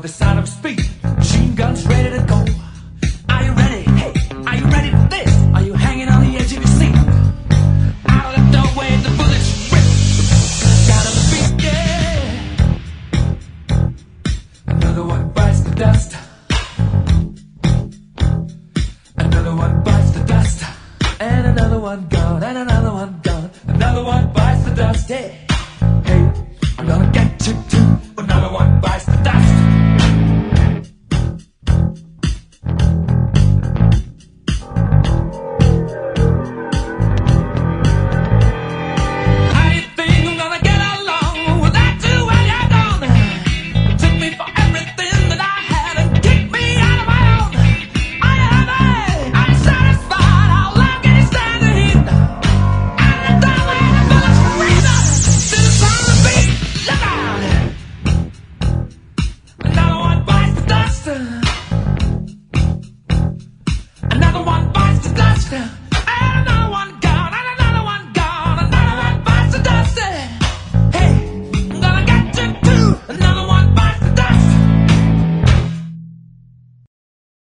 the sound of speed. Machine guns ready to go. Are you ready? Hey, are you ready for this? Are you hanging on the edge of your seat? Out of the doorway, the bullets rip. Sound of the beat, yeah. Another one bites the dust. Another one bites the dust. And another one gone, and another one gone. Another one bites the dust, yeah. Hey, I'm gonna get you too. Another one bites the dust. How do you think I'm gonna get along without you when you're gone? You took me for everything that I had and kicked me out of my own. Are you happy? I'm satisfied. How long can you stand the heat? Out of the doorway, the bullets rain up to the sound of the beat. Look out! Another one bites the dust. Another one bites the dust.